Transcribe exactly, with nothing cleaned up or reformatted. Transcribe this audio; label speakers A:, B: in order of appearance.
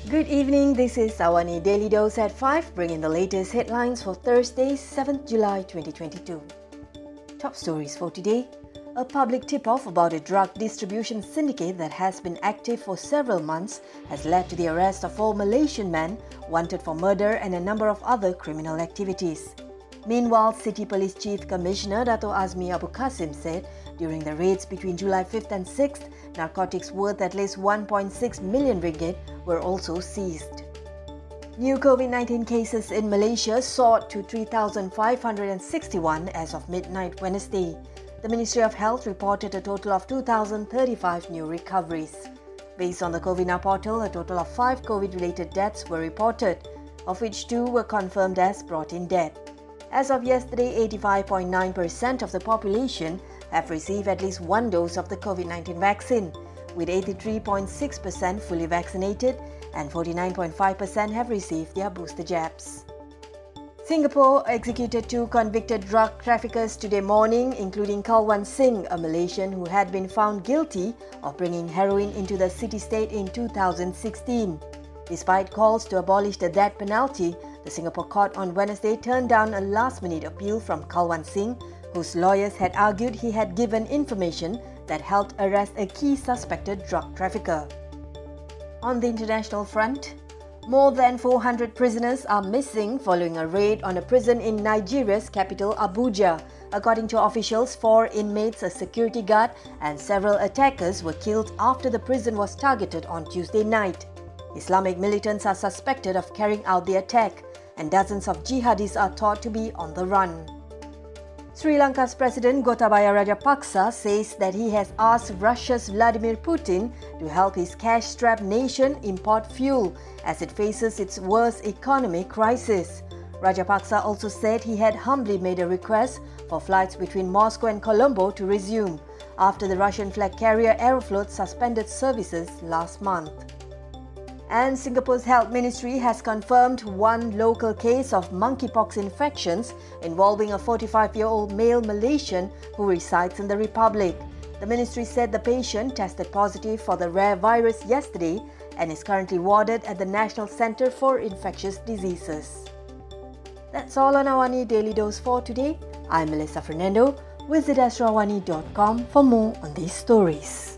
A: Good evening, this is Awani Daily Dose at five, bringing the latest headlines for Thursday, seventh July twenty twenty-two. Top stories for today. A public tip-off about a drug distribution syndicate that has been active for several months has led to the arrest of four Malaysian men wanted for murder and a number of other criminal activities. Meanwhile, City Police Chief Commissioner Dato' Azmi Abu Kasim said during the raids between July fifth and sixth, narcotics worth at least one point six million ringgit were also seized. New COVID nineteen cases in Malaysia soared to three thousand five hundred sixty-one as of midnight Wednesday. The Ministry of Health reported a total of two thousand thirty-five new recoveries. Based on the COVIDNOW portal, a total of five COVID-related deaths were reported, of which two were confirmed as brought-in death. As of yesterday, eighty-five point nine percent of the population have received at least one dose of the COVID nineteen vaccine, with eighty-three point six percent fully vaccinated and forty-nine point five percent have received their booster jabs. Singapore executed two convicted drug traffickers today morning, including Kalwan Singh, a Malaysian who had been found guilty of bringing heroin into the city-state in two thousand sixteen. Despite calls to abolish the death penalty, the Singapore court on Wednesday turned down a last-minute appeal from Kalwan Singh, whose lawyers had argued he had given information that helped arrest a key suspected drug trafficker. On the international front, more than four hundred prisoners are missing following a raid on a prison in Nigeria's capital Abuja. According to officials, four inmates, a security guard, and several attackers were killed after the prison was targeted on Tuesday night. Islamic militants are suspected of carrying out the attack, and dozens of jihadis are thought to be on the run. Sri Lanka's President Gotabaya Rajapaksa says that he has asked Russia's Vladimir Putin to help his cash-strapped nation import fuel as it faces its worst economic crisis. Rajapaksa also said he had humbly made a request for flights between Moscow and Colombo to resume after the Russian flag carrier Aeroflot suspended services last month. And Singapore's Health Ministry has confirmed one local case of monkeypox infections involving a forty-five-year-old male Malaysian who resides in the Republic. The ministry said the patient tested positive for the rare virus yesterday and is currently warded at the National Centre for Infectious Diseases. That's all on Awani Daily Dose for today. I'm Melissa Fernando. Visit astro awani dot com for more on these stories.